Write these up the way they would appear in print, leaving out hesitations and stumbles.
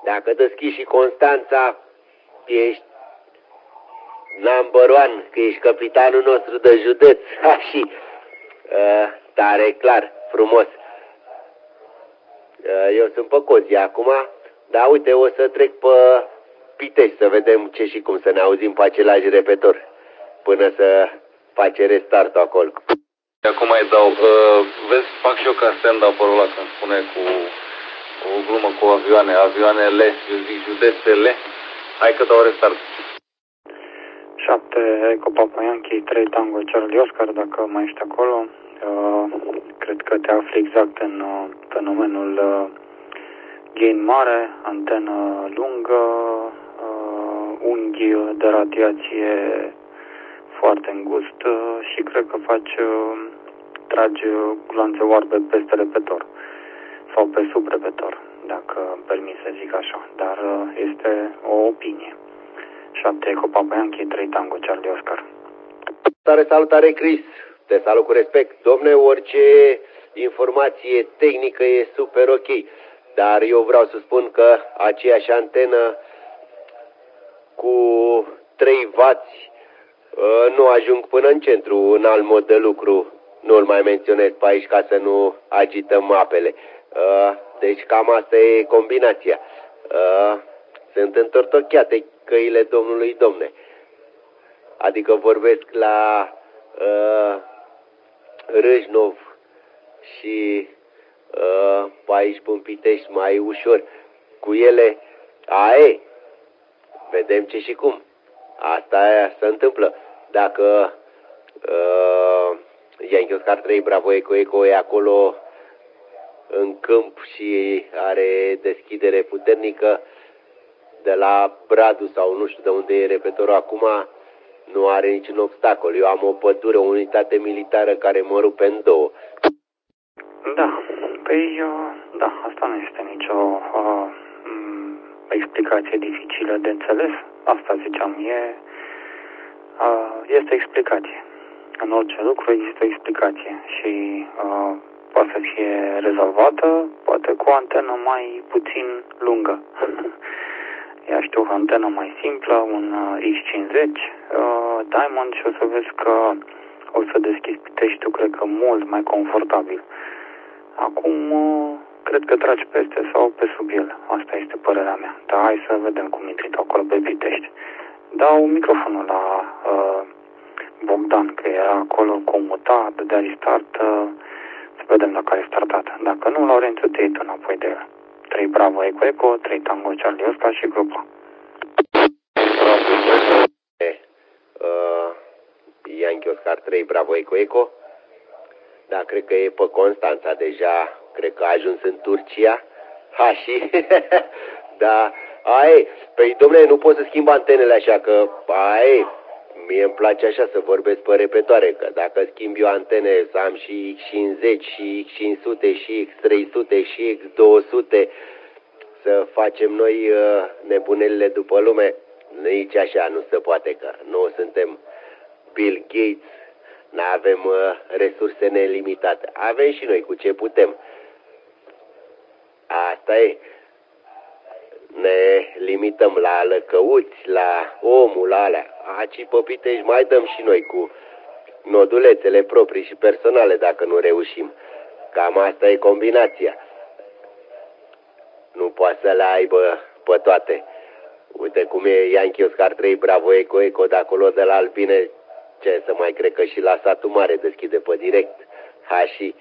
Dacă deschizi și Constanța, ești number one, că ești capitanul nostru de județ. Ha, și tare clar, frumos. Eu sunt pe Cozi acum, dar uite, o să trec pe Pitești să vedem ce și cum, să ne auzim pe același repetor, până să face restartul acolo. Acum mai dau, vezi, fac și eu ca stand-up-ul ăla când spune cu o glumă cu avioanele, eu zic județele. Hai că dau restart. 7 Eco Papa Yankee, 3 Tango Charlie Oscar, dacă mai ești acolo. Cred că te afli exact în fenomenul gain mare, antenă lungă, unghi de radiație foarte îngust și cred că tragi gloanțe oarbe peste repetor sau pe sub repetor, dacă îmi permis să zic așa, dar este o opinie. 7 Eco Papa Yankee, 3 Tango Charlie Oscar. Salutare, Chris! Te salut cu respect. Domne, orice informație tehnică e super ok, dar eu vreau să spun că aceeași antenă cu 3W nu ajung până în centru, în alt mod de lucru. Nu-l mai menționez pe aici ca să nu agităm apele. Deci cam asta e combinația. Sunt întortocheate căile Domnului, domne. Adică vorbesc la Râșnov și pe aici pe Pitești mai ușor. Cu ele, vedem ce și cum. Asta se întâmplă. Dacă Yankee Oscar 3 Bravo Eco Eco e acolo în câmp și are deschidere puternică de la Bradu sau nu știu de unde e repetorul acum, nu are niciun obstacol. Eu am o pădure, o unitate militară care mă rupe în două. Da, păi, da, asta nu este nicio explicație dificilă de înțeles. Asta ziceam, este explicație. În orice lucru există explicație și poate să fie rezolvată, poate cu o antenă mai puțin lungă. Ia știu, o antenă mai simplă, un X50 Diamond și o să vezi că o să deschizi Piteștiul, cred că mult mai confortabil. Acum, cred că tragi peste sau pe sub el. Asta este părerea mea. Dar hai să vedem cum intri acolo pe Pitești. Dau microfonul la Bogdan, că era acolo, comuta, dădea restart, să vedem dacă a restartat. Dacă nu, Laurențiu, te iei tu înapoi de el. 3 Bravo Eco Eco, 3 Tango Charlie Oscar și grupa. Yankee Oscar 3 Bravo Eco Eco. Da, cred că e pe Constanța deja. Cred că a ajuns în Turcia. Ha, și... da, păi, domnule, nu pot să schimb antenele așa, că... mie îmi place așa să vorbesc pe repetoare, că dacă schimb eu antene, să am și X50, și X500, și X300, și X200, să facem noi nebunelile după lume, nici așa nu se poate, că nu suntem Bill Gates, nu avem resurse nelimitate. Avem și noi cu ce putem. Asta e. Ne limităm la lăcăuți, la omul, la alea. Aci pe Pitești mai dăm și noi cu nodulețele proprii și personale dacă nu reușim. Cam asta e combinația. Nu poate să le aibă pe toate. Uite cum e Yankee Oscar 3 Bravo Eco Eco de acolo de la Albine. Ce să mai cred că și la satul mare deschide pe direct. Ha, și...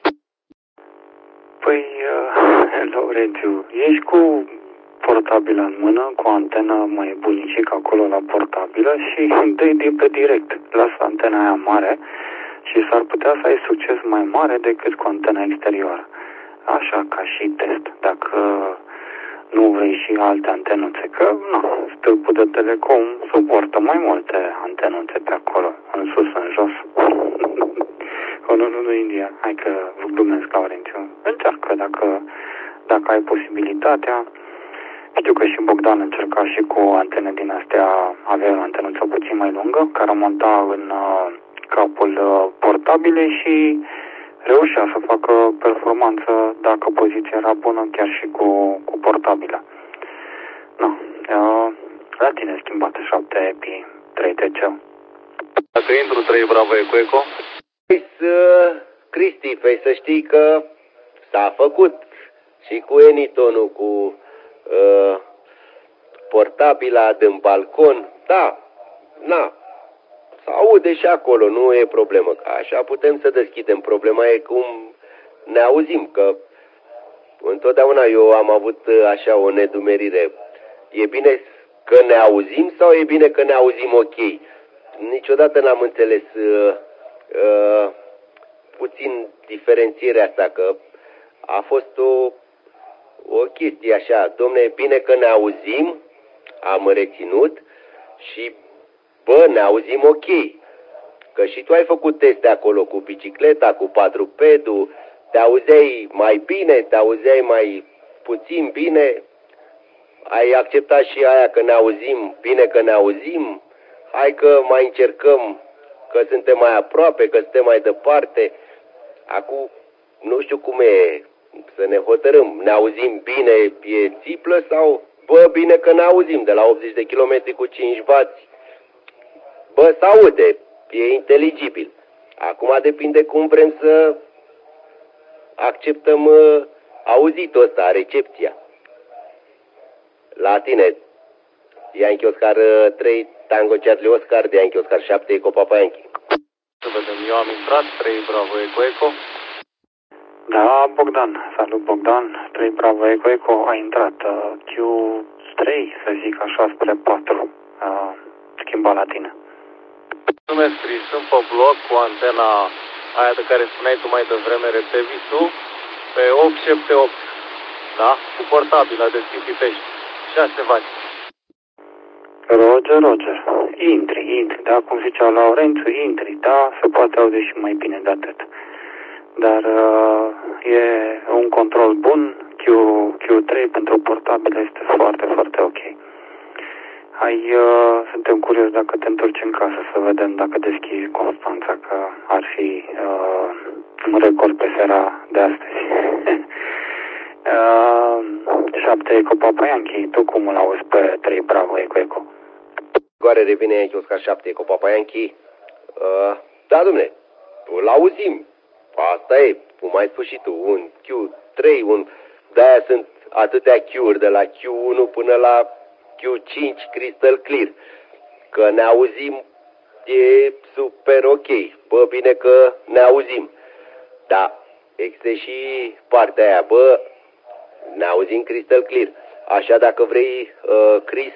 Păi, Laurențiu, ești cu portabilă în mână, cu antenă mai bunicică acolo la portabilă și dă-i de pe direct. Lasă antena aia mare și s-ar putea să ai succes mai mare decât cu antena exterioară. Așa, ca și test. Dacă nu vrei și alte antenuțe, că stâlpul de Telecom suportă mai multe antenuțe pe acolo, în sus, în jos. Nu, India. Hai că glumesc, Laurențiu. Încearcă dacă ai posibilitatea. Știu că și Bogdan încerca și cu antene din astea, avea o antenuță puțin mai lungă, care monta în capul portabile și reușea să facă performanță dacă poziția era bună chiar și cu portabilă. la tine schimbat 7 EPI 3 TC. Dacă intru 3 Bravo Eco Eco. Cristi, să știi că s-a făcut și cu Enitonul, cu portabila din balcon. Da, na, s-aude și acolo, nu e problemă. Așa putem să deschidem. Problema e cum ne auzim, că întotdeauna eu am avut așa o nedumerire. E bine că ne auzim sau e bine că ne auzim ok? Niciodată n-am înțeles puțin diferențierea asta, că a fost o chestie așa, domne, e bine că ne auzim, am reținut și, bă, ne auzim ok. Că și tu ai făcut teste acolo cu bicicleta, cu quadrupedul, te auzeai mai bine, te auzeai mai puțin bine, ai acceptat și aia că ne auzim, bine că ne auzim, hai că mai încercăm, că suntem mai aproape, că suntem mai departe. Acum, nu știu cum e să ne hotărâm, ne auzim bine, e țiplă sau, bă, bine că ne auzim, de la 80 de km cu 5 W, bă, s-aude, e inteligibil. Acum depinde cum vrem să acceptăm auzitul ăsta, recepția. La tine, Yankee Oscar 3, Tango Charlie Oscar, de Yankee Oscar 7, Eco Papa Yankee. Să vedem, eu am intrat 3 Bravo Eco Eco. Da, Bogdan. Salut, Bogdan. 3 Bravo Eco Eco a intrat Q3, să zic așa, spre 4. Schimba la tine. Mulțumesc, Chris. Sunt pe bloc cu antena aia de care spuneai tu mai devreme, retevisul, pe 878. Da? Cu portabila de Pitești. 6 W. Roger. Intri, da, cum zicea Laurențiu, intri, da, se poate auzi și mai bine de atât. Dar e un control bun, Q3 pentru portabil este foarte, foarte ok. Suntem curioși dacă te întorci în casă să vedem dacă deschizi Constanța, că ar fi un record pe seara de astăzi. 7 Eco Papa Yankee, tu cum îl auzi pe 3 Bravo Eco Eco? Goare revine Yankee Oscar 7, Eco Papa Yankee. Da, dom'le, îl auzim. Asta e, cum ai spus și tu, un Q3, de-aia sunt atâtea Q-uri, de la Q1 până la Q5 crystal clear. Că ne auzim, e super ok. Bă, bine că ne auzim. Da, există și partea aia, bă, ne auzim crystal clear. Așa, dacă vrei, Chris,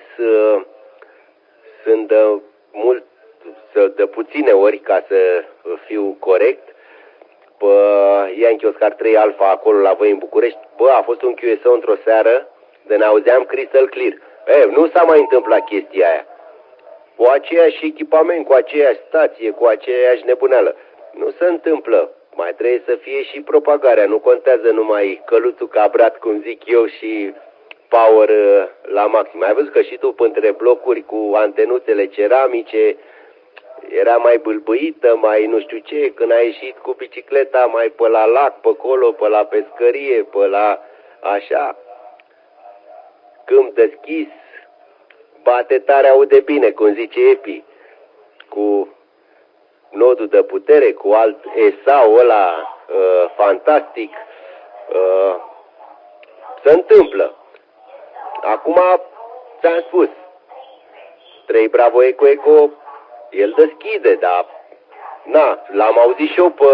sunt de puține ori, ca să fiu corect, pe Yankee Oscar 3 Alpha, acolo la voi în București, bă, a fost un QSO într-o seară de ne-auzeam crystal clear. Nu s-a mai întâmplat chestia aia. Cu aceeași echipament, cu aceeași stație, cu aceeași nebuneală. Nu se întâmplă. Mai trebuie să fie și propagarea. Nu contează numai căluțul cabrat, cum zic eu, și power la maxim. Ai văzut că și tu, între blocuri cu antenuțele ceramice, era mai bâlbâită, mai nu știu ce, când ai ieșit cu bicicleta mai pe la lac, pe acolo, pe la pescărie, pe la așa. Câmp deschis, bate tare, aude bine, cum zice Epi, cu nodul de putere, cu alt ESAU ăla fantastic. Se întâmplă. Acum ți-am spus, 3 Bravo Eco Eco, el deschide, dar na, l-am auzit și eu pe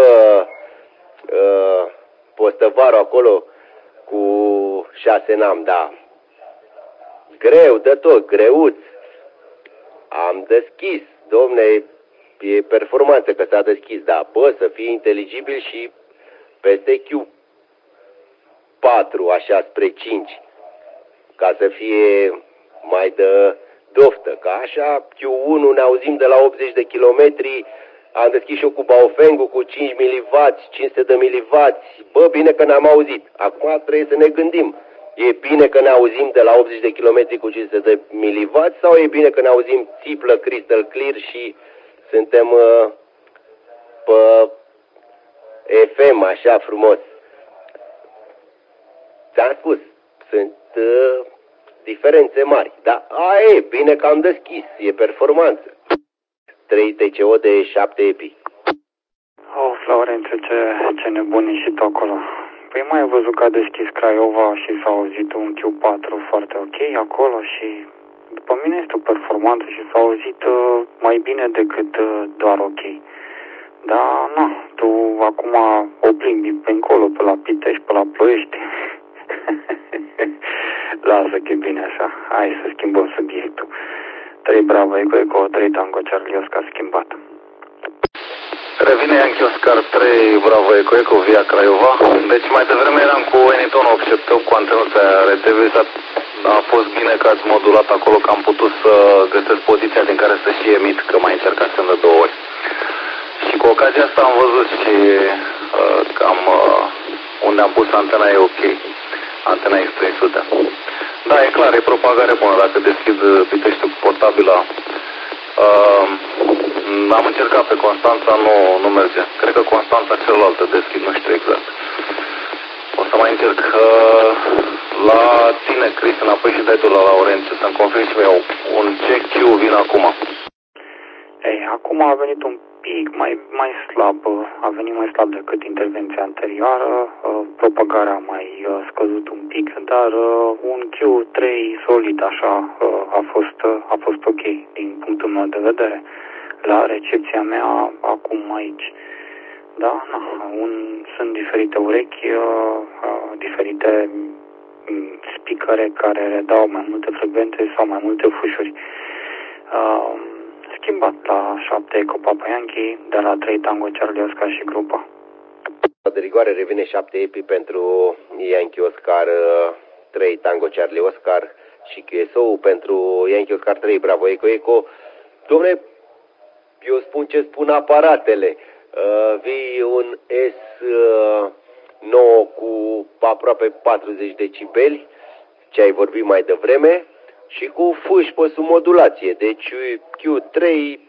Postăvaru acolo cu 6 n-am, da. Greu de tot, greuț. Am deschis, domne, e performanță că s-a deschis, da, bă, să fie inteligibil și peste Q4, așa, spre 5, ca să fie mai de doftă, că așa Q1 ne auzim de la 80 de kilometri, am deschis și eu cu Baofengul cu 5 mW, 500 de mW, bă, bine că ne-am auzit. Acum trebuie să ne gândim. E bine că ne auzim de la 80 de km cu 500 de mW sau e bine că ne auzim țiplă, crystal clear și suntem pe FM așa frumos? Ți-am spus, sunt diferențe mari. Dar aia e, bine că am deschis, e performanță. 3 TCO de 7 epi. Oh, Florențe, ce nebuni și tu acolo. Păi mai ai văzut că a deschis Craiova și s-a auzit un Q4 foarte ok acolo și după mine este o performanță și s-a auzit mai bine decât doar ok. Dar, na, tu acum o plimbi pe încolo, pe la Pitești, pe la Ploiești. Lasă că e bine așa. Hai să schimbăm subiectul. 3 Bravo Eco, 3 Tango Charlie Oscar schimbat. Revine Yankee Oscar 3 Bravo Eco via Craiova. Deci mai devreme eram cu Eniton 878 cu antenuța RTV. A fost bine că ați modulat acolo, că am putut să găsesc poziția din care să și emit, că mai încercasem de 2 ori. Și cu ocazia asta am văzut și cam unde am pus antena e ok. Antena X300. Da, e clar, e propagare bună dacă deschid Pitești cu portabila. Am încercat pe Constanța, nu merge. Cred că Constanța celălaltă deschid, nu știu exact. O să mai încerc. La tine, Chris, înapoi și dai tu la Laurențiu, să-mi confirm și eu un CQ vin acum. Ei, acum a venit un pic mai slab, a venit mai slab decât intervenția anterioară, propagarea a mai scăzut un pic, dar un Q3 solid așa a fost ok din punctul meu de vedere. La recepția mea acum aici. Da, sunt diferite urechi, diferite speakere care redau mai multe frecvențe sau mai multe fușuri. Schimbat la 7 Eco Papa Yankee, de la 3 Tango Charlie Oscar și grupa. De rigoare revine 7 epi pentru Yankee Oscar 3 Tango Charlie Oscar și QSO pentru Yankee Oscar 3 Bravo Eco. Dom'le, eu spun ce spun aparatele. Vii un S9 cu aproape 40 decibeli, ce ai vorbit mai devreme, și cu fâși pe submodulație. Deci Q3,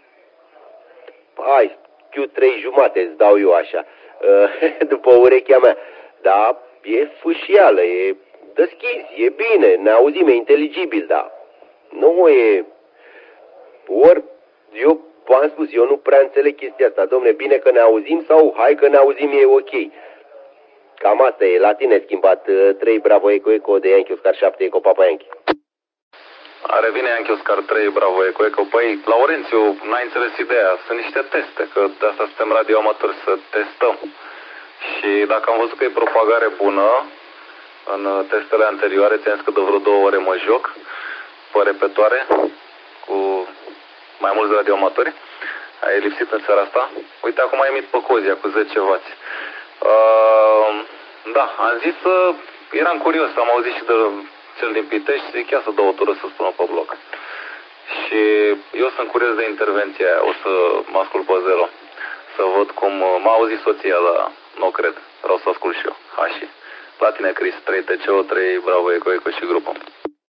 Q3 jumate îți dau eu așa, după urechea mea. Dar e fâșială, e deschis, e bine, ne auzim, e inteligibil, dar nu e... Ori eu v-am spus, eu nu prea înțeleg chestia asta. Dom'le, bine că ne auzim sau hai că ne auzim, e ok. Cam asta e. La tine schimbat 3 Bravo Eco de Yankee Oscar 7 Eco Papa Yankee. Revine Yankee Oscar 3 Bravo Eco. Păi, Laurențiu, n-ai înțeles ideea. Sunt niște teste, că de asta suntem radioamatori, să testăm. Și dacă am văzut că e propagare bună, în testele anterioare, ți-am zis că de vreo 2 ore mă joc pe repetoare cu mai mulți radioamatori. Ai lipsit în seara asta. Uite, acum emit pe Cozia cu 10W. Da, am zis, eram curios, am auzit și de cel din Pitești, zic, ia să dau o tură să spună pe blog. Și eu sunt curios de intervenția aia, o să mă ascult pe 0. Să văd cum m-a auzit soția, dar nu cred. Vreau să ascult și eu. Ha, și la tine, Chris, 3 TCO, 3 Bravo Eco și grupul.